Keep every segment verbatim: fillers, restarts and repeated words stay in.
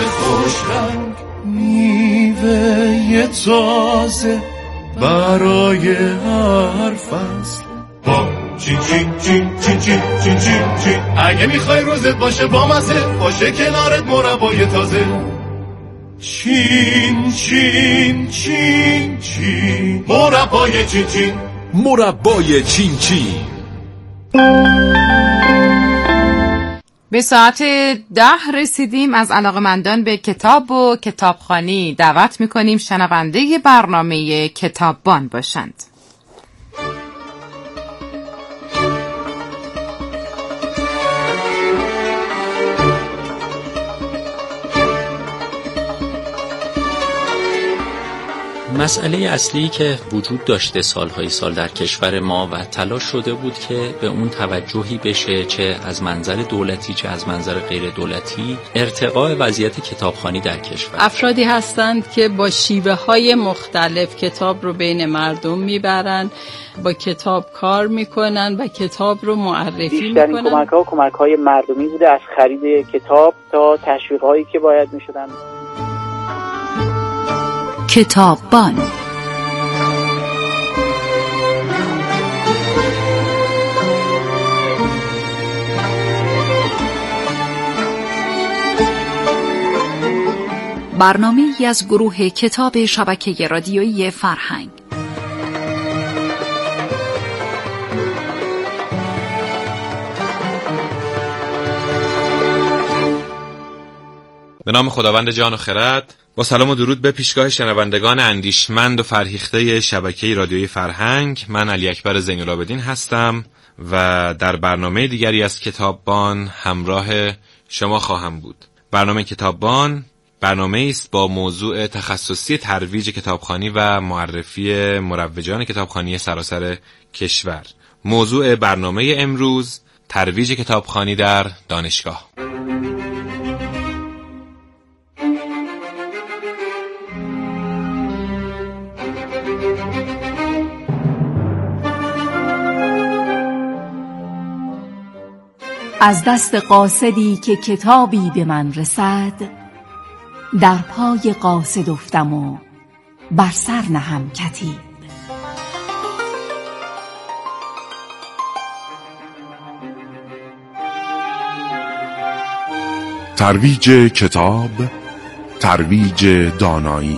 خوش رنگ، میوه تازه برای هر فصل. با چین چین چین چین چین چین چین چین اگه میخوای روزت باشه با مزه، باشه کنارت مربای تازه. چین چین چین چین مربای چین چین، مربای چین چین. به ساعت ده رسیدیم. از علاقه‌مندان به کتاب و کتابخوانی دعوت میکنیم شنونده برنامه کتاببان باشند. مسئله اصلی که وجود داشته سالهای سال در کشور ما و تلاش شده بود که به اون توجهی بشه، چه از منظر دولتی چه از منظر غیر دولتی، ارتقاء وضعیت کتابخوانی در کشور. افرادی هستند که با شیوه های مختلف کتاب رو بین مردم میبرن، با کتاب کار میکنن و کتاب رو معرفی میکنن. بیشترین کمک ها و کمک های مردمی بوده، از خرید کتاب تا تشویق هایی که باید میشدن. کتاببان. برنامه‌ای از گروه کتاب شبکه رادیویی فرهنگ. به نام خداوند جان و خرد، با سلام و درود به پیشگاه شنوندگان اندیشمند و فرهیخته شبکه رادیویی فرهنگ، من علی اکبر زین‌العابدین هستم و در برنامه دیگری از کتاببان همراه شما خواهم بود. برنامه کتاببان برنامه است با موضوع تخصصی ترویج کتابخوانی و معرفی مروجان کتابخوانی سراسر کشور. موضوع برنامه امروز ترویج کتابخوانی در دانشگاه. از دست قاصدی که کتابی به من رسد، در پای قاصد افتم و بر سر نهم کتیب. ترویج کتاب، ترویج دانایی.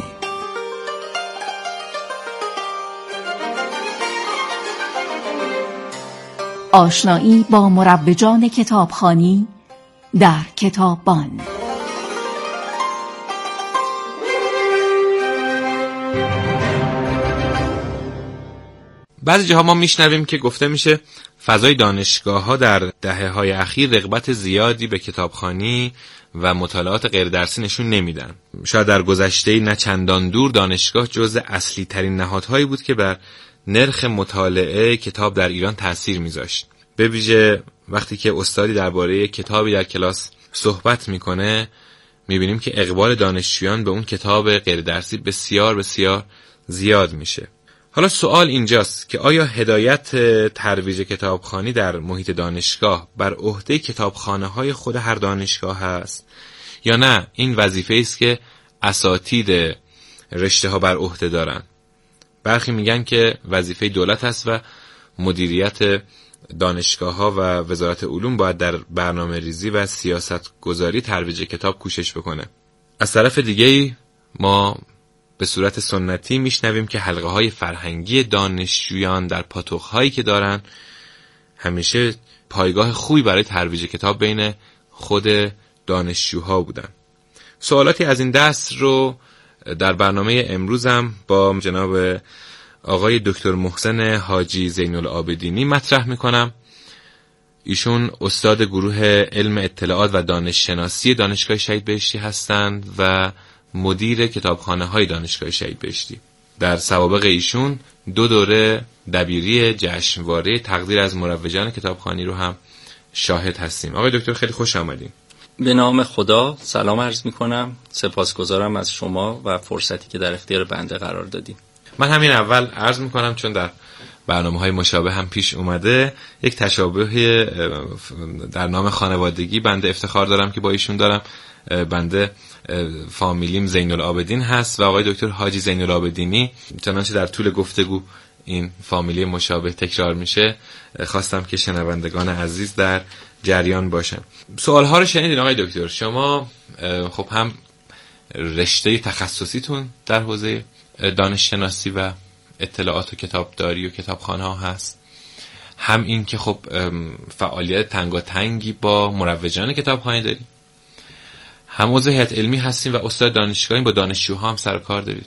آشنایی با مروجان کتابخوانی در کتاببان. بعضی جاها ما میشنویم که گفته میشه فضای دانشگاه‌ها در دهه‌های اخیر رغبت زیادی به کتابخوانی و مطالعات غیر درسی نشون نمیدن. شاید در گذشته نه چندان دور دانشگاه جزء اصلی ترین نهادهایی بود که بر نرخ مطالعه کتاب در ایران تأثیر میذاشت. به ویژه وقتی که استادی درباره کتابی در کلاس صحبت میکنه، میبینیم که اقبال دانشجویان به اون کتاب غیر درسی بسیار بسیار زیاد میشه. حالا سوال اینجاست که آیا هدایت ترویج کتابخوانی در محیط دانشگاه بر عهده کتابخانه‌های خود هر دانشگاه هست یا نه این وظیفه است که اساتید رشته‌ها بر عهده دارن؟ برخی میگن که وظیفه دولت است و مدیریت دانشگاه‌ها و وزارت علوم باید در برنامه ریزی و سیاست گذاری ترویج کتاب کوشش بکنه. از طرف دیگه ما به صورت سنتی میشنویم که حلقه‌های فرهنگی دانشجویان در پاتوق‌هایی که دارن همیشه پایگاه خوبی برای ترویج کتاب بین خود دانشجوها بودن. سوالاتی از این دست رو در برنامه امروزم با جناب آقای دکتر محسن حاجی زین‌العابدینی مطرح میکنم. ایشون استاد گروه علم اطلاعات و دانش شناسی دانشگاه شهید بهشتی هستند و مدیر کتابخانه های دانشگاه شهید بهشتی. در سوابق ایشون دو دوره دبیری جشنواره تقدیر از مروجان کتابخوانی رو هم شاهد هستیم. آقای دکتر خیلی خوش آمدین. به نام خدا سلام عرض میکنم. سپاسگزارم از شما و فرصتی که در اختیار بنده قرار دادیم. من همین اول عرض میکنم چون در برنامه‌های مشابه هم پیش اومده، یک تشابه در نام خانوادگی بنده افتخار دارم که با ایشون دارم. بنده فامیلیم زین العابدین هست و آقای دکتر حاجی زین العابدینی. چنانچه در طول گفتگو این فامیلی مشابه تکرار میشه، خواستم که شنوندگان عزیز در جریان باشن. سوالها رو شنیدین آقای دکتر. شما خب هم رشته تخصصیتون در حوزه دانش شناسی و اطلاعات و کتابداری و کتابخانه ها هست، هم این که خب فعالیت تنگاتنگی با مروجان کتابخانه دارید، هم عضو هیئت علمی هستین و استاد دانشگاهی، با دانشجوها هم سر کار دارید.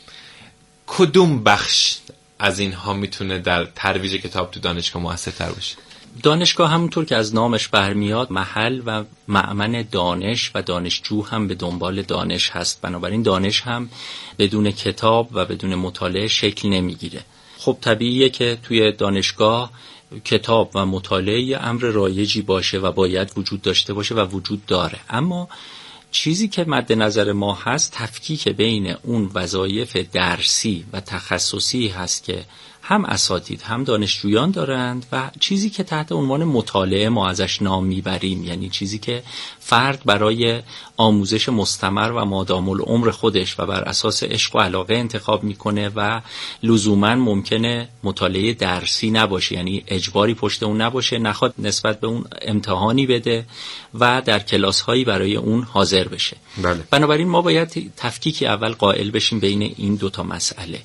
کدوم بخش از اینها میتونه در ترویج کتاب تو دانشگاه موثرتر باشه؟ دانشگاه همونطور که از نامش برمیاد محل و مأمن دانش و دانشجو هم به دنبال دانش هست، بنابراین دانش هم بدون کتاب و بدون مطالعه شکل نمیگیره. خب طبیعیه که توی دانشگاه کتاب و مطالعه امر رایجی باشه و باید وجود داشته باشه و وجود داره، اما چیزی که مد نظر ما هست تفکیک بین اون وظایف درسی و تخصصی هست که هم اساتید هم دانشجویان دارند و چیزی که تحت عنوان مطالعه ما ازش نام میبریم، یعنی چیزی که فرد برای آموزش مستمر و مادام العمر خودش و بر اساس عشق و علاقه انتخاب میکنه و لزوما ممکنه مطالعه درسی نباشه، یعنی اجباری پشت اون نباشه، نخواد نسبت به اون امتحانی بده و در کلاس هایی برای اون حاضر بشه. بله. بنابراین ما باید تفکیکی اول قائل بشیم بین این دوتا مسئله.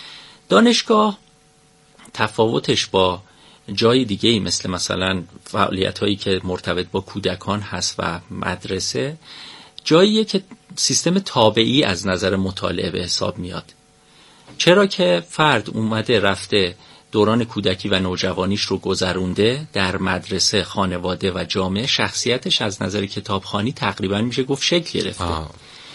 دانشگاه تفاوتش با جای دیگه‌ای مثل مثلا فعالیت‌هایی که مرتبط با کودکان هست و مدرسه، جاییه که سیستم تابعی از نظر مطالعه به حساب میاد. چرا که فرد اومده رفته دوران کودکی و نوجوانیش رو گذرونده در مدرسه، خانواده و جامعه، شخصیتش از نظر کتابخوانی تقریبا میشه گفت شکل گرفته. آه.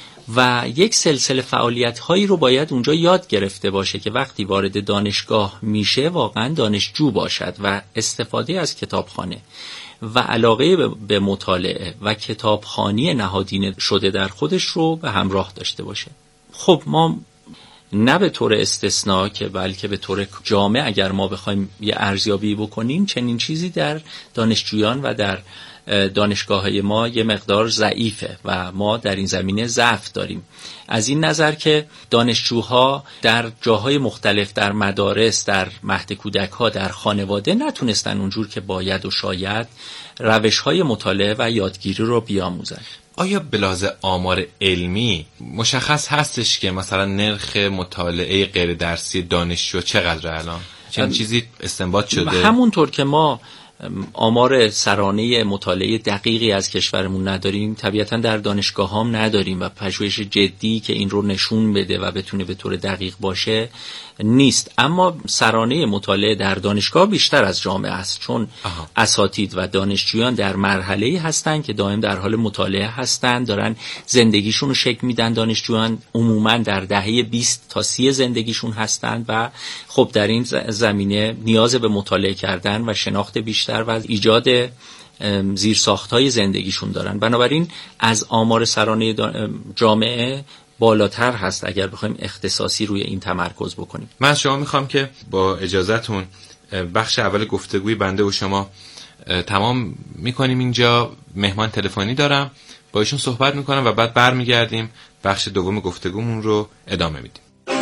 و یک سلسله فعالیت هایی رو باید اونجا یاد گرفته باشه که وقتی وارد دانشگاه میشه واقعا دانشجو باشد و استفاده از کتابخانه و علاقه به مطالعه و کتابخوانی نهادینه شده در خودش رو به همراه داشته باشه. خب ما نه به طور استثناء که بلکه به طور جامع اگر ما بخوایم یه ارزیابی بکنیم، چنین چیزی در دانشجویان و در دانشگاه‌های ما یه مقدار ضعیفه و ما در این زمینه ضعف داریم، از این نظر که دانشجوها در جاهای مختلف، در مدارس، در مهد کودک‌ها، در خانواده نتونستن اونجور که باید و شاید روش‌های مطالعه و یادگیری رو بیاموزن. آیا به لحاظ آمار علمی مشخص هستش که مثلا نرخ مطالعه غیر درسی دانشجو چقدر الان؟ چه چیزی استنباط شده؟ همونطور که ما آمار سرانه مطالعه دقیقی از کشورمون نداریم، طبیعتا در دانشگاه هم نداریم و پژوهش جدی که این رو نشون بده و بتونه به طور دقیق باشه نیست. اما سرانه مطالعه در دانشگاه بیشتر از جامعه است، چون آها. اساتید و دانشجویان در مرحله‌ای هستن که دائم در حال مطالعه هستن، دارن زندگیشون رو شکل میدن. دانشجویان عموما در دهه بیست تا سی زندگیشون هستن و خب در این زمینه نیاز به مطالعه کردن و شناخت بیشتر و ایجاد زیرساخت‌های زندگیشون دارن. بنابراین از آمار سرانه جامعه بالاتر هست اگر بخوایم اختصاصی روی این تمرکز بکنیم. من از شما میخوام که با اجازهتون بخش اول گفتگوی بنده و شما تمام میکنیم. اینجا مهمان تلفنی دارم، با ایشون صحبت میکنم و بعد برمیگردیم بخش دوم گفتگومون رو ادامه میدیم.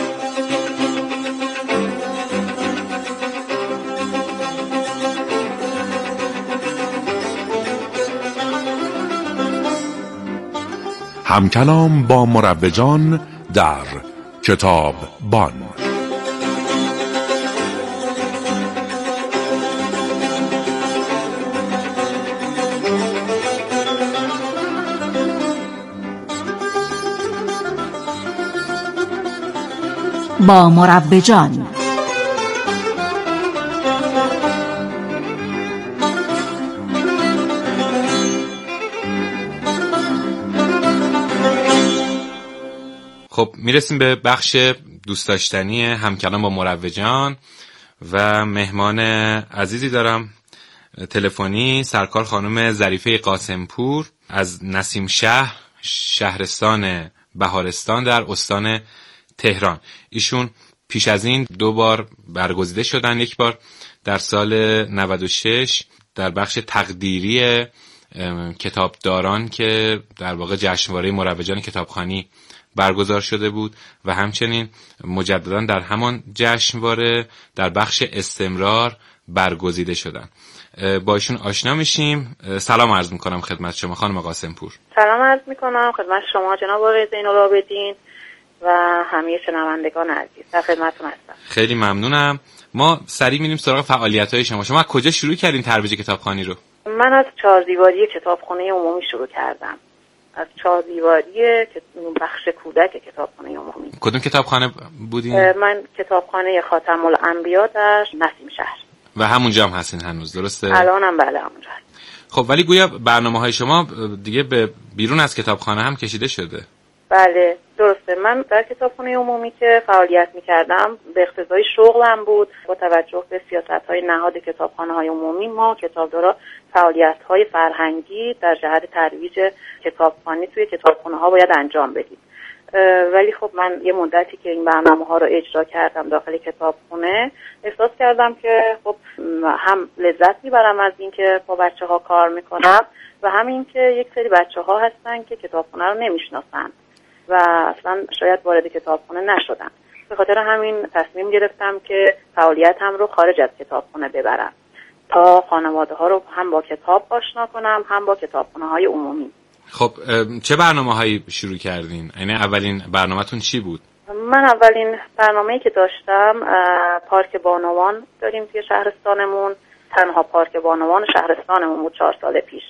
همکلام با مروجان در کتاب بان. با مروجان خب میرسیم به بخش دوست داشتنی همکلام با مروجان و مهمان عزیزی دارم تلفنی، سرکار خانم ظریفه قاسمپور از نسیم شهر، شهرستان بهارستان در استان تهران. ایشون پیش از این دو بار برگزیده شدن، یک بار در سال نود و شش در بخش تقدیری کتابداران که در واقع جشنواره مروجان کتابخوانی برگزار شده بود و همچنین مجددا در همان جشنواره در بخش استمرار برگزیده شدن. با ایشون آشنا میشیم. سلام عرض میکنم خدمت شما خانم قاسمپور. سلام عرض میکنم خدمت شما جناب آقای زین‌العابدین و همه شنوندگان عزیز. در خدمتتون هستم. خیلی ممنونم. ما سریع میریم سراغ فعالیت‌های شما. شما از کجا شروع کردین ترویج کتابخوانی رو؟ من از چهاردیواری کتابخانه عمومی شروع کردم. از چهاردیواری بخش کودک کتابخانه عمومی. کدوم کتابخانه بودین؟ من کتابخانه خاتم الانبیا در نسیم شهر. و همونجا هم هستین هنوز، درسته؟ الانم بله همونجا. خب ولی گویا برنامه‌های شما دیگه به بیرون از کتابخانه هم کشیده شده. بله درسته. من در کتابخانه عمومی که فعالیت می‌کردم به اقتضای شغلم بود. با توجه به سیاست‌های نهاد کتابخانه‌های عمومی ما کتابدارا فعالیت‌های فرهنگی در جهت ترویج کتابخوانی توی کتابخانه‌ها باید انجام بدیم. ولی خب من یه مدتی که این برنامه‌ها رو اجرا کردم داخل کتابخونه احساس کردم که خب هم لذت میبرم از این که با بچه‌ها کار میکنم و همین که یک سری بچه‌ها هستن که کتابخونه رو نمیشناسن و اصلا شاید وارد کتابخونه نشدن. به خاطر همین تصمیم گرفتم که فعالیتم رو خارج از کتابخونه ببرم تا خانواده‌ها رو هم با کتاب آشنا کنم هم با کتابخونه‌های عمومی. خب چه برنامه‌هایی شروع کردین؟ یعنی اولین برنامه‌تون چی بود؟ من اولین برنامه‌ای که داشتم پارک بانوان داریم توی شهرستانمون. تنها پارک بانوان شهرستانمون بود چهار سال پیش.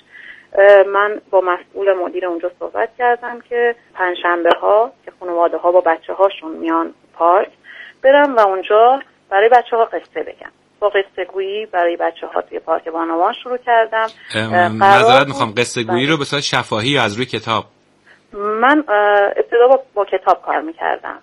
من با مسئول مدیر اونجا صحبت کردم که پنجشنبه‌ها که خانواده‌ها با بچه‌هاشون میان پارک برم و اونجا برای بچه‌ها قصه بگم. با قصه گویی برای بچه‌ها توی پارک بانوان شروع کردم. معذرت میخوام، قصه گویی رو به صورت شفاهی یا از روی کتاب؟ من ابتدا با, با کتاب کار میکردم،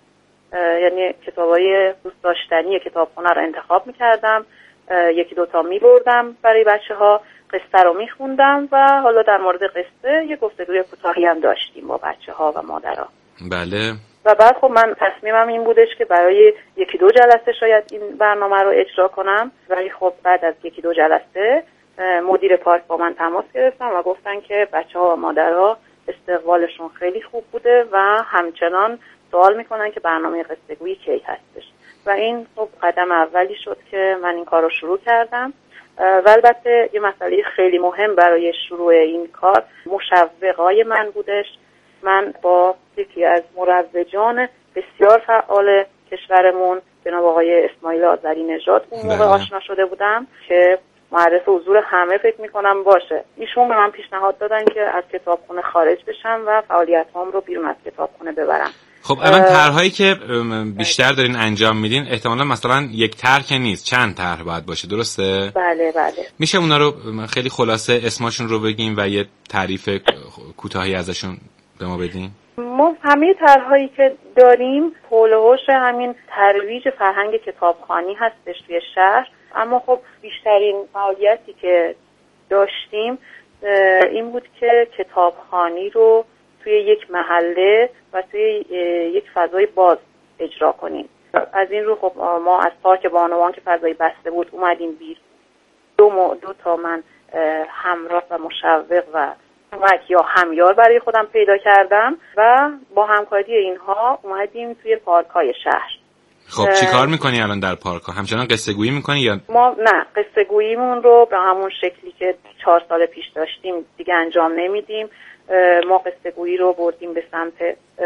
یعنی کتابای دوست داشتنی کتابخونه رو انتخاب میکردم، یکی دوتا میبردم برای بچه‌ها، قصه رو میخوندم و حالا در مورد قصه یه گفتگوی کوتاهی هم داشتیم با بچه‌ها و مادرها. بله. و بعد خب من تصمیمم این بودش که برای یکی دو جلسه شاید این برنامه رو اجرا کنم، ولی خب بعد از یکی دو جلسه مدیر پارک با من تماس گرفتن و گفتن که بچه‌ها و مادرها استقبالشون خیلی خوب بوده و همچنان سوال میکنن که برنامه قصه گویی کی هستش و این خب قدم اولی شد که من این کار رو شروع کردم. و البته یه مسئله خیلی مهم برای شروع این کار مشوقای من بودش. من با یکی از مروجان بسیار فعال کشورمون جناب آقای اسماعیل آذری نژاد اون موقع آشنا شده بودم که معرف حضور همه فکر میکنم باشه. ایشون به من پیشنهاد دادن که از کتابخونه خارج بشم و فعالیتام رو بیرون از کتابخونه ببرم. خب الان طرح‌هایی که بیشتر دارین انجام میدین احتمالاً مثلا یک طرح که نیست، چند طرح باید باشه، درسته؟ بله بله. میشه اونا رو خیلی خلاصه اسمشون رو بگیم و یه تعریف کوتاهی ازشون به ما بدین؟ ما همه طرح‌هایی که داریم حول و حوش همین ترویج فرهنگ کتابخوانی هستش توی شهر، اما خب بیشترین فعالیتی که داشتیم این بود که کتابخوانی رو توی یک محله و توی یک فضای باز اجرا کنیم. از این رو خب ما از پارک بانوان که فضای بسته بود اومدیم بیر دو, م... دو تا من همراه و مشوق و کمک یا همیار برای خودم پیدا کردم و با همکاری اینها اومدیم توی پارک‌های شهر. خب چی کار میکنی الان در پارک ها؟ همچنان قصه گویی میکنی یا؟ ما نه، قصه گوییمون رو به همون شکلی که چهار سال پیش داشتیم دیگه انجام نمیدیم. ما قصه گویی رو بردیم به سمت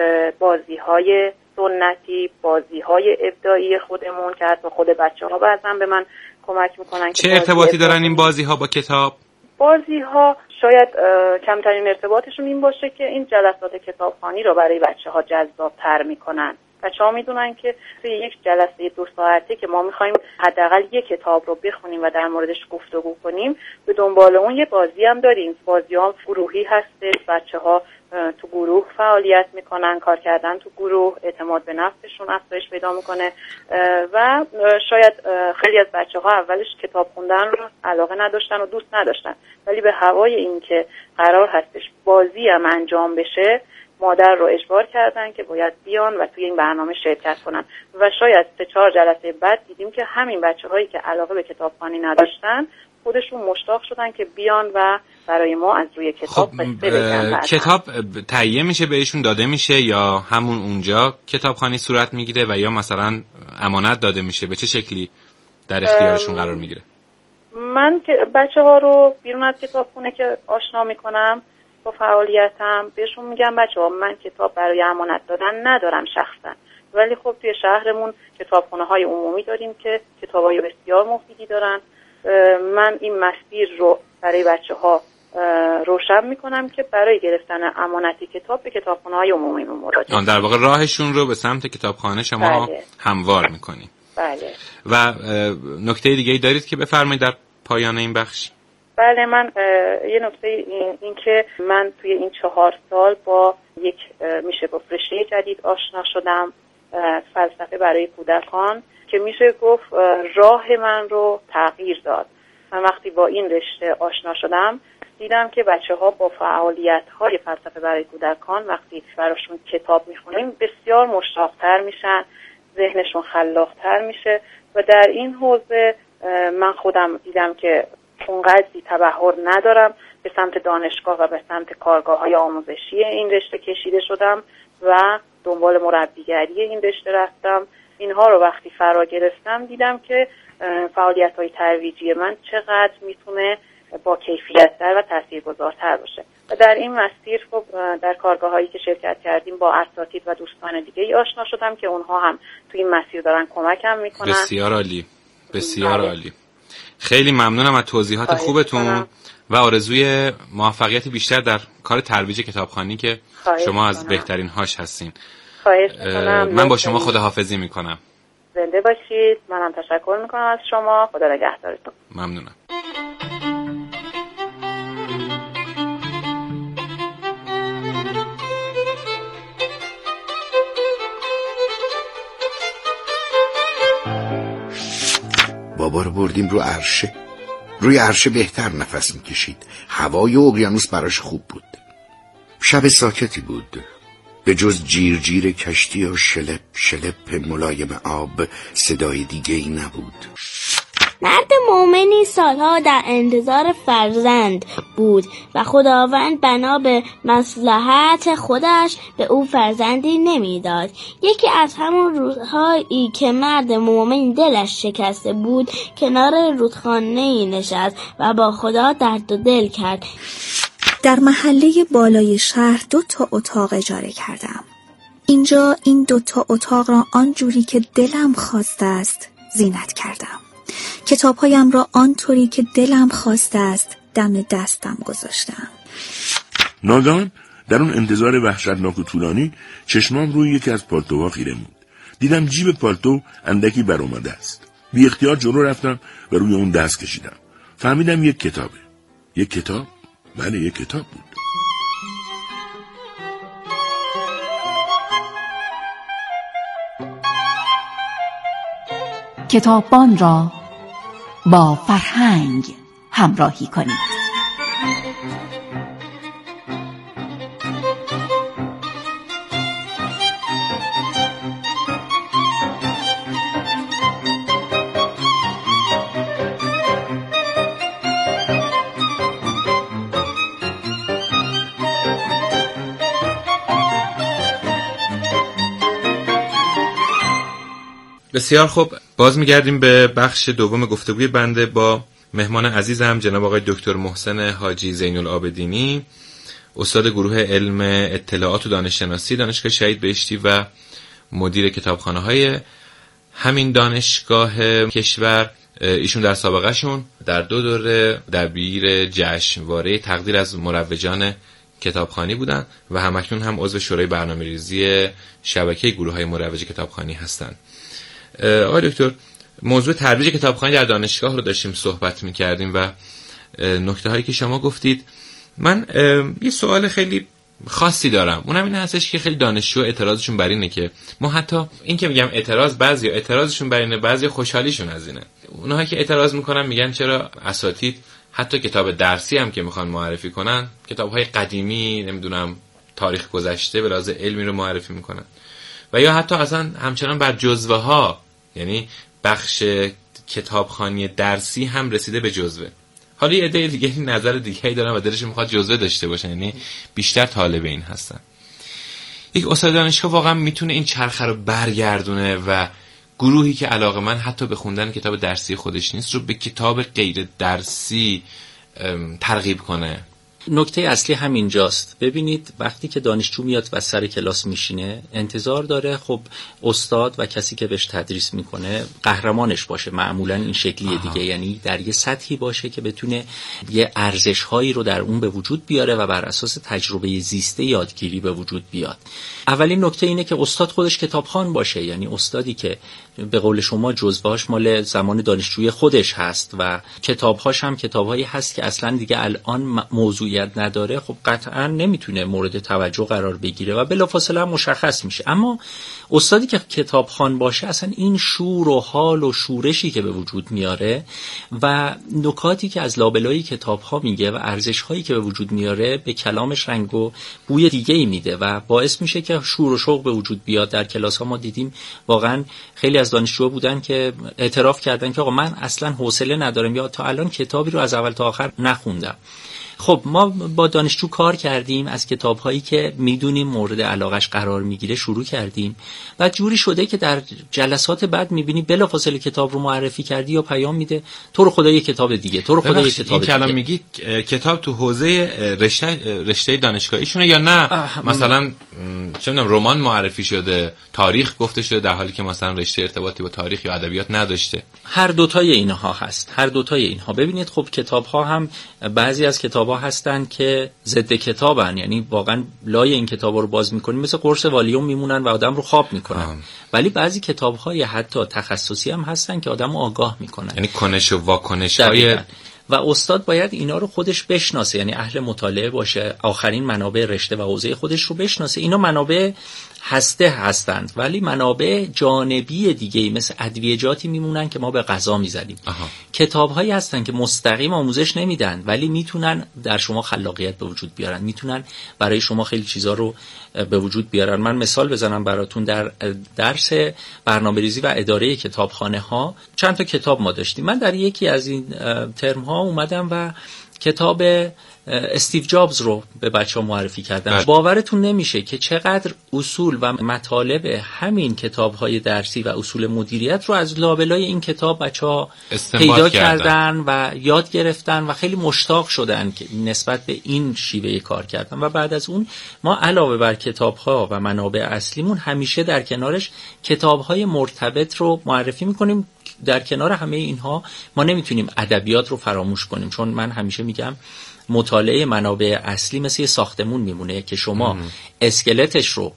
بازی های سنتی، بازی های ابداعی خودمون که حتی خود بچه ها بعضا به من کمک میکنن. چه ارتباطی دارن این بازی ها با کتاب؟ بازی ها شاید کمترین ارتباطشون این باشه که این جلسات کتابخوانی رو برای بچه ها جذاب تر میکنن. بچه ها میدونن که توی یک جلسه دو ساعته که ما میخوایم حداقل یک کتاب رو بخونیم و در موردش گفتگو کنیم، به دنبال اون یه بازی هم داریم. بازی ها گروهی هستش، بچه ها تو گروه فعالیت میکنن، کار کردن تو گروه اعتماد به نفسشون افزایش پیدا میکنه و شاید خیلی از بچه ها اولش کتاب خوندن رو علاقه نداشتن و دوست نداشتن، ولی به هوای این که قرار هستش بازی هم انجام بشه مادر رو اجبار کردن که باید بیان و توی این برنامه شرکت کنن و شاید سه چهار جلسه بعد دیدیم که همین بچه هایی که علاقه به کتابخوانی نداشتن خودشون مشتاق شدن که بیان و برای ما از روی کتاب خب قصه بگن. کتاب تهیه میشه بهشون داده میشه یا همون اونجا کتابخوانی صورت میگیره و یا مثلا امانت داده میشه؟ به چه شکلی در اختیارشون قرار میگیره؟ من که بچه ها رو بیرون از کتابخونه که آشنا میکنم با فعالیتم بهشون میگم بچه ها من کتاب برای امانت دادن ندارم شخصا، ولی خب توی شهرمون کتابخونه های عمومی داریم که کتاب های بسیار مفیدی دارن. من این مسیر رو برای بچه ها روشن میکنم که برای گرفتن امانتی کتاب به کتابخونه های عمومی مراجعه. در واقع راهشون رو به سمت کتابخانه شما بله. هموار میکنید. بله. و نکته دیگه دارید که بفرمایید در پایان این بخش؟ بله، من یه نکته این, این که من توی این چهار سال با یک میشه گفت رشته جدید آشنا شدم، فلسفه برای کودکان، که میشه گفت راه من رو تغییر داد. من وقتی با این رشته آشنا شدم دیدم که بچه ها با فعالیت های فلسفه برای کودکان وقتی براشون کتاب میخونیم بسیار مشتاق‌تر میشن، ذهنشون خلاق‌تر میشه و در این حوزه من خودم دیدم که اونقدری تبحر ندارم، به سمت دانشگاه و به سمت کارگاه های آموزشی این رشته کشیده شدم و دنبال مربیگری این رشته رفتم. اینها رو وقتی فرا گرفتم دیدم که فعالیت های ترویجی من چقدر میتونه با کیفیت‌تر و تاثیرگذارتر باشه و در این مسیر خب در کارگاه هایی که شرکت کردیم با اساتید و دوستان دیگه ای آشنا شدم که اونها هم توی این مسیر دارن کمکم میکنن. بسیار عالی، بسیار عالی. خیلی ممنونم از توضیحات خوبتون و آرزوی موفقیت بیشتر در کار ترویج کتابخوانی که شما از بهترین هاش هستین. خواهش میکنم. من با شما خداحافظی میکنم. زنده باشید. منم تشکر میکنم از شما. خدا نگهدارتون. ممنونم. بابا رو بردیم رو عرشه. روی عرشه بهتر نفس میکشید. هوای اقیانوس براش خوب بود. شب ساکتی بود. به جز جیر جیر کشتی و شلپ شلپ ملایم آب صدای دیگه ای نبود. مرد مومنی سالها در انتظار فرزند بود و خداوند بنا به مصلحت خودش به او فرزندی نمیداد. یکی از همون روزهایی که مرد مومن دلش شکسته بود کنار رودخانه‌ای نشست و با خدا درد و دل کرد. در محله بالای شهر دو تا اتاق اجاره کردم. اینجا این دو تا اتاق را آنجوری که دلم خواسته است زینت کردم. کتابهایم را آنطوری که دلم خواسته است دم دستم گذاشتم. ناگهان در اون انتظار وحشتناک و طولانی چشمام روی یکی از پالتوها خیره موند. دیدم جیب پالتو اندکی بر اومده است. بی اختیار جلو رفتم و روی اون دست کشیدم. فهمیدم یک کتابه. یک کتاب؟ بله، یک کتاب بود. کتاببان را با فرهنگ همراهی کنید. بسیار خوب، باز میگردیم به بخش دوم گفتگوی بنده با مهمان عزیزم جناب آقای دکتر محسن حاجی زین العابدینی، استاد گروه علم اطلاعات و دانش شناسی دانشگاه شهید بهشتی و مدیر کتابخانه‌های همین دانشگاه کشور. ایشون در سابقه شون در دو دوره دبیر جشنواره تقدیر از مروجان کتابخوانی بودن و همکنون هم عضو شورای برنامه‌ریزی شبکه گروه‌های مروج کتابخوانی هستند. آقای دکتر، موضوع ترویج کتابخوانی در دانشگاه رو داشتیم صحبت می‌کردیم و نکته هایی که شما گفتید، من یه سوال خیلی خاصی دارم. اونم این هستش که خیلی دانشجو اعتراضشون بر اینه که ما حتی این که میگم اعتراض، بعضی اعتراضشون بر اینه، بعضی خوشحالیشون از اینه. اونها که اعتراض میکنن میگن چرا اساتید حتی کتاب درسی هم که میخوان معرفی کنن، کتاب‌های قدیمی، نمیدونم تاریخ گذشته به لحاظ علمی رو معرفی میکنن و یا حتی اصلا همچنان بر جزوه ها، یعنی بخش کتابخوانی درسی هم رسیده به جزوه حالا یه عده دیگه نظر دیگه‌ای دارن و دلشون میخواد جزوه داشته باشن، یعنی بیشتر طالب این هستن. یک استاد دانشگاه واقعا میتونه این چرخه رو برگردونه و گروهی که علاقه‌مند حتی به خوندن کتاب درسی خودش نیست رو به کتاب غیر درسی ترغیب کنه. نکته اصلی همینجاست. ببینید وقتی که دانشجو میاد و سر کلاس میشینه انتظار داره خب استاد و کسی که بهش تدریس میکنه قهرمانش باشه، معمولا این شکلیه دیگه، یعنی در یه سطحی باشه که بتونه یه ارزش هایی رو در اون به وجود بیاره و بر اساس تجربه زیسته یادگیری به وجود بیاد. اولین نکته اینه که استاد خودش کتابخوان باشه، یعنی استادی که به قول شما جزوهاش مال زمان دانشجوی خودش هست و کتابهاش هم کتابهایی هست که اصلا دیگه الان موضوعیت نداره، خب قطعا نمیتونه مورد توجه قرار بگیره و بلافاصله هم مشخص میشه. اما استادی که کتابخوان باشه اصلا این شور و حال و شورشی که به وجود میاره و نکاتی که از لابلای کتابها میگه و ارزش‌هایی که به وجود میاره به کلامش رنگ و بوی دیگه‌ای میده و باعث میشه که شور و شوق به وجود بیاد. در کلاس‌ها ما دیدیم واقعا خیلی از دانشجوها بودن که اعتراف کردن که آقا من اصلا حوصله ندارم یا تا الان کتابی رو از اول تا آخر نخوندم. خب ما با دانشجو کار کردیم، از کتاب‌هایی که میدونیم مورد علاقش قرار میگیره شروع کردیم و جوری شده که در جلسات بعد میبینی بلافاصله کتاب رو معرفی کردی یا پیام میده تو رو خدا یه کتاب دیگه، تو رو خدا یه کتاب دیگه. این کلام میگی کتاب تو حوزه رشته رشته دانشگاهیشونه یا نه مثلا چه میدونم رمان معرفی شده، تاریخ گفته شده در حالی که مثلا رشته ارتباطی با تاریخ یا ادبیات نداشته؟ هر دوتای اینها هست، هر دوتای اینها. ببینید خب کتاب‌ها هم بعضی از کتاب‌ها هستن که ضد کتابن، یعنی واقعا لای این کتابا رو باز می‌کنیم مثل قرص والیوم میمونن و آدم رو خواب می‌کنن. ولی بعضی کتاب‌های حتی تخصصی هم هستن که آدمو آگاه می‌کنن، یعنی کنش و واکنش‌های و استاد باید اینا رو خودش بشناسه، یعنی اهل مطالعه باشه، آخرین منابع رشته و حوزه خودش رو بشناسه. اینا منابع هسته هستند ولی منابع جانبی دیگه‌ای مثل ادویجاتی میمونن که ما به غذا میزنیم. کتاب‌هایی هستن که مستقیم آموزش نمیدن ولی میتونن در شما خلاقیت به وجود بیارن، میتونن برای شما خیلی چیزا رو به وجود بیارن. من مثال بزنم براتون. در درس برنامه‌ریزی و اداره کتابخانه ها چند تا کتاب ما داشتیم. من در یکی از این ترم ها اومدم و کتاب استیو جابز رو به بچه‌ها معرفی کردم. باورتون نمیشه که چقدر اصول و مطالب همین کتاب‌های درسی و اصول مدیریت رو از لابلای این کتاب بچه‌ها پیدا کردن و یاد گرفتن و خیلی مشتاق شدن که نسبت به این شیوه کار کردن. و بعد از اون ما علاوه بر کتاب‌ها و منابع اصلیمون همیشه در کنارش کتاب‌های مرتبط رو معرفی می‌کنیم. در کنار همه اینها ما نمیتونیم ادبیات رو فراموش کنیم، چون من همیشه میگم مطالعه منابع اصلی مثل یه ساختمون میمونه که شما ام. اسکلتش رو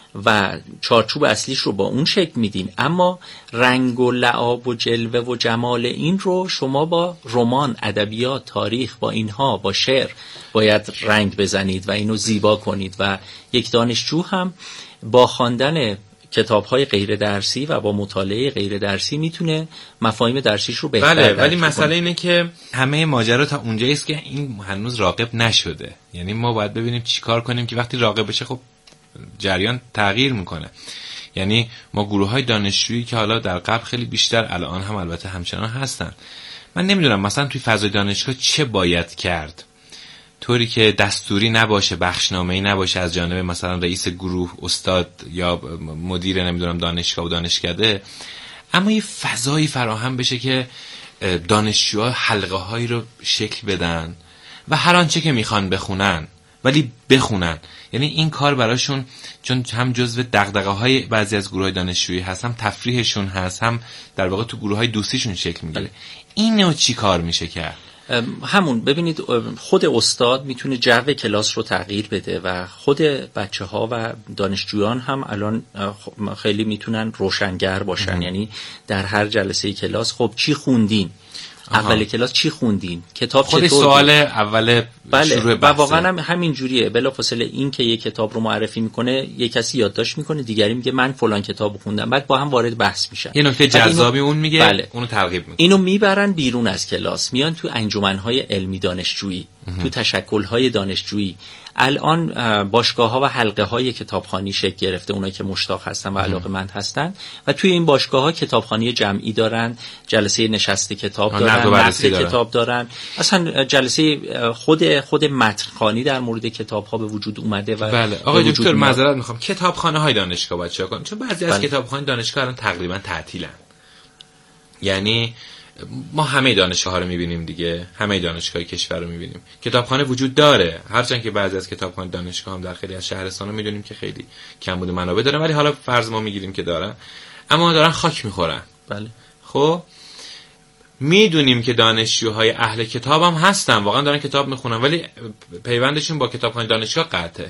و چارچوب اصلیش رو با اون شکل میدین، اما رنگ و لعاب و جلوه و جمال این رو شما با رمان، ادبیات، تاریخ، با اینها، با شعر باید رنگ بزنید و اینو زیبا کنید. و یک دانشجو هم با خواندن کتاب‌های غیر درسی و با مطالعه غیر درسی میتونه مفاهیم درسیش رو بهتر بله، ولی مسئله اینه که همه ماجرا تا اونجایی است که این هنوز راغب نشده. یعنی ما باید ببینیم چیکار کنیم که وقتی راغب بشه خب جریان تغییر میکنه. یعنی ما گروه‌های دانشجویی که حالا در قبل خیلی بیشتر، الان هم البته همچنان هستن، من نمیدونم مثلا توی فضای دانشگاه چه باید کرد طوری که دستوری نباشه، بخشنامه‌ای نباشه از جانب مثلا رئیس گروه، استاد یا مدیر نمیدونم دانشگاه و دانشکده، اما یه فضایی فراهم بشه که دانشجوها حلقه هایی رو شکل بدن و هر آنچه که میخوان بخونن ولی بخونن. یعنی این کار براشون چون هم جزو دغدغه های بعضی از گروه های دانشجویی هست، هم تفریحشون هست، هم در واقع تو گروه های دوستیشون شکل میگیره. اینو چی کار میشه کرد؟ همون ببینید خود استاد میتونه جو کلاس رو تغییر بده و خود بچه ها و دانشجویان هم الان خیلی میتونن روشنگر باشن. ام. یعنی در هر جلسه کلاس خب چی خوندین؟ اول کلاس چی خوندین؟ کتاب چطور؟ خود سوال اول بله. شروع بحثه. و واقعا هم همین جوریه. بلافاصله این که یک کتاب رو معرفی میکنه، یک کسی یادداشت میکنه، دیگری میگه من فلان کتابو خوندم، بعد با هم وارد بحث میشن. یه نکته جذابی اون میگه، بله. اونو ترغیب میکنه. اینو میبرن بیرون از کلاس، میان تو انجمنهای علمی دانشجویی، تو تشکل‌های دانشجویی. الان باشگاه‌ها و حلقه‌های کتابخوانی شکل گرفته، اونایی که مشتاق هستن و علاقه‌مند هستن و توی این باشگاه‌ها کتابخوانی جمعی دارن، جلسه نشست کتاب دارن، نقد کتاب دارن، اصلا جلسه خود خود متن‌خوانی در مورد کتاب‌ها به وجود اومده. و بله آقای دکتر معذرت می‌خوام، کتابخانه‌های دانشگاه باید چیکار کنن؟ چون بعضی از بله. کتابخانه‌های دانشگاه الان تقریبا تعطیلن. یعنی ما همه دانشگاه‌ها رو می‌بینیم دیگه، همه دانشگاه‌های کشور رو می‌بینیم. کتابخانه وجود داره، هرچند که بعضی از کتابخانه دانشگاه هم در خیلی از شهرستان‌ها می‌دونیم که خیلی کمبود منابع دارن، ولی حالا فرض ما می‌گیریم که دارن، اما دارن خاک می‌خورن. بله. خب میدونیم که دانشجوهای اهل کتاب هم هستن، واقعا دارن کتاب میخونن، ولی پیوندشون با کتابخانه دانشگاه قطعه.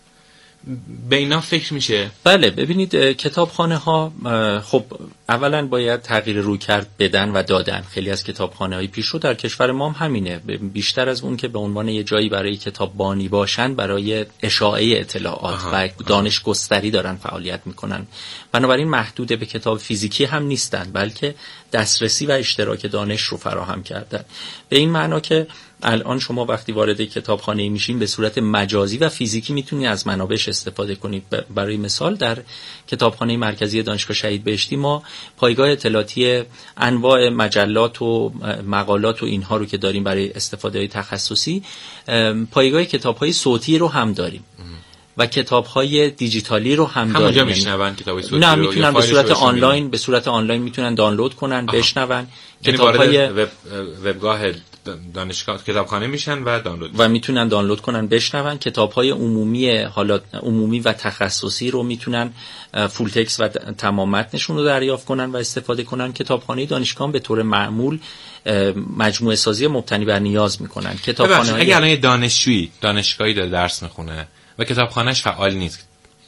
به اینا فکر میشه؟ بله ببینید کتابخانه ها خب اولا باید تغییر رویکرد بدن و دادن. خیلی از کتابخانه های پیشرو در کشور ما هم همینه، بیشتر از اون که به عنوان یه جایی برای کتاببانی باشن، برای اشاعه اطلاعات آها. و دانش گستری دارن فعالیت میکنن. بنابراین محدود به کتاب فیزیکی هم نیستن، بلکه دسترسی و اشتراک دانش رو فراهم کردن. به این معنا که الان شما وقتی وارد کتابخانه میشین به صورت مجازی و فیزیکی میتونید از منابعش استفاده کنید. برای مثال در کتابخانه مرکزی دانشگاه شهید بهشتی ما پایگاه اطلاعاتی انواع مجلات و مقالات و اینها رو که داریم برای استفاده تخصصی، پایگاه کتاب‌های صوتی رو هم داریم و کتاب‌های دیجیتالی رو هم داریم. همونجا میشنون کتاب‌های صوتی نه رو؟ میتونن به صورت آنلاین به صورت آنلاین میتونن دانلود کنن، بشنون. کتاب‌های وب وبگاه دانشگاه کتابخانه میشن و دانلود و میتونن دانلود کنن بشنون. کتاب‌های عمومی حالا عمومی و تخصصی رو میتونن فول تکست و تمام متنشون رو دریافت کنن و استفاده کنن. کتابخانه دانشگاه به طور معمول مجموعه سازی مبتنی بر نیاز میکنن. کتابخانه اگه الان دانشجویی دانشگاهی داره درس میخونه و کتابخانه‌اش فعال نیست،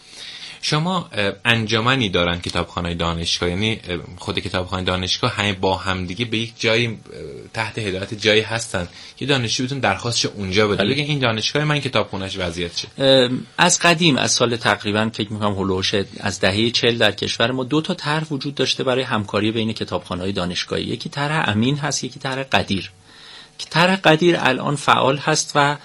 شما انجمنی دارن کتابخانه دانشگاه، یعنی خود کتابخانه دانشگاه همه با هم دیگه به یک جایی تحت هدایت جایی هستن که دانشجو بتون درخواستش اونجا بده، بگه این دانشگاه من کتابخونه‌اش وضعیت چه؟ از قدیم از سال تقریبا فکر می‌کنم هولوش از دهه چهل در کشور ما دو تا طرح وجود داشته برای همکاری بین کتابخانه‌های دانشگاهی. یکی طرح امین هست، یکی طرح قدیر. طرح قدیر الان فعال هست و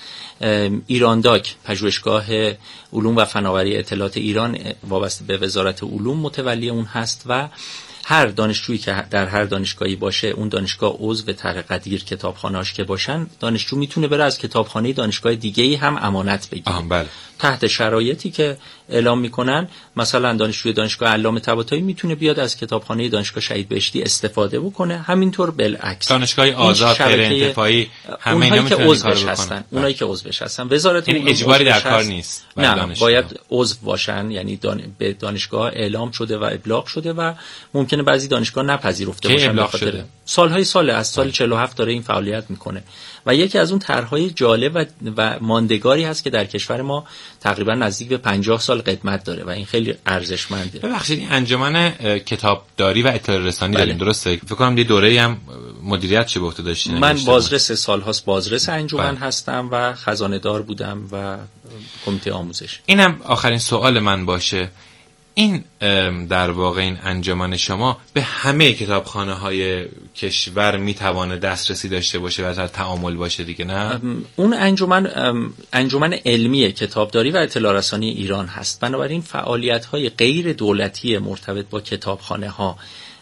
ایرانداک، پژوهشگاه علوم و فناوری اطلاعات ایران وابسته به وزارت علوم، متولی اون هست و هر دانشجویی که در هر دانشگاهی باشه، اون دانشگاه عضو طرح قدیر کتابخانه‌اش که باشن، دانشجو میتونه بره از کتابخانه دانشگاه دیگه‌ای هم امانت بگیره. بله. تحت شرایطی که اعلام میکنن. مثلا دانشجوی دانشگاه علامه طباطبایی میتونه بیاد از کتابخانه دانشگاه شهید بهشتی استفاده بکنه، همینطور بالعکس دانشگاه آزاد، غیر انتفاعی، همه اینا میتونن عضو هستن. اونایی که عضو هستن وزارت علوم اجباری در کار نیست. نه باید عضو باشن، یعنی دان... به دانشگاه اعلام شده و ابلاغ شده و ممکنه بعضی دانشگاه نپذیرفته باشن. ابلاغ شده سالهای ساله از سال چهل و هفت داره این فعالیت میکنه و یکی از اون طرح‌های جالب و, و ماندگاری هست که در کشور ما تقریبا نزدیک به پنجاه سال قدمت داره و این خیلی ارزشمنده. ببخشید این انجمن کتابداری و اطلاع رسانی بله. داریم درسته؟ فکر کنم یه دوره‌ای هم مدیریت چه به عهده داشتین. من بازرس سال هاست بازرس انجمن بله. هستم و خزانه دار بودم و کمیته آموزش. اینم آخرین سوال من باشه. این در واقع این انجمن شما به همه کتابخانه‌های کشور میتوانه دسترسی داشته باشه و در تعامل باشه دیگه، نه؟ اون انجمن انجمن علمی کتابداری و اطلاع رسانی ایران هست. بنابراین فعالیت‌های غیر دولتی مرتبط با کتابخانه‌ها،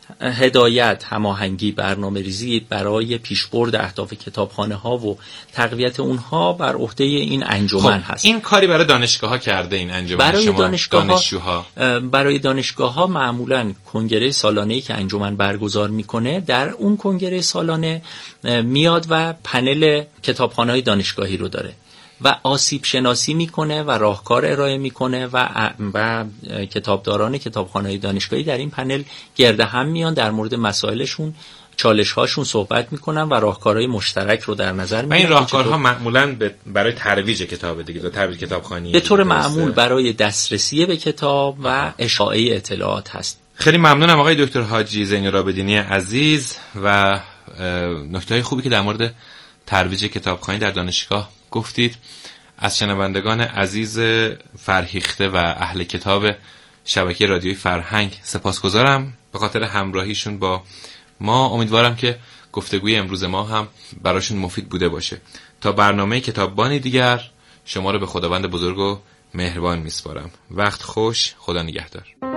هدایت، هماهنگی، برنامه‌ریزی برای پیشبرد اهداف کتابخانه‌ها و تقویت اونها بر عهده این انجمن خب، هست. این کاری برای دانشگاه‌ها کرده این انجمن برای شما دانشگاه‌ها دانشجوها؟ برای دانشگاه‌ها معمولاً کنگره سالانه‌ای که انجمن برگزار میکنه، در اون کنگره سالانه میاد و پنل کتابخانه‌های دانشگاهی رو داره و آسیب شناسی میکنه و راهکار ارائه میکنه و و کتابداران کتابخانه‌های دانشگاهی در این پنل گرد هم میان، در مورد مسائلشون، چالش‌هاشون صحبت میکنن و راهکارهای مشترک رو در نظر میگیرن. و این راهکارها معمولاً برای ترویج کتاب دیگه، ترویج کتابخوانی به طور معمول برای دسترسی به کتاب و اشاعه اطلاعات هست. خیلی ممنونم آقای دکتر حاجی زین‌العابدینی عزیز و نکته‌های خوبی که در مورد ترویج کتابخوانی در دانشگاه گفتید. از شنوندگان عزیز فرهیخته و اهل کتاب شبکه رادیوی فرهنگ سپاسگزارم به خاطر همراهیشون با ما. امیدوارم که گفتگوی امروز ما هم براشون مفید بوده باشه. تا برنامه کتاببانی دیگر، شما رو به خداوند بزرگ و مهربان میسپارم. وقت خوش، خدا نگهدار.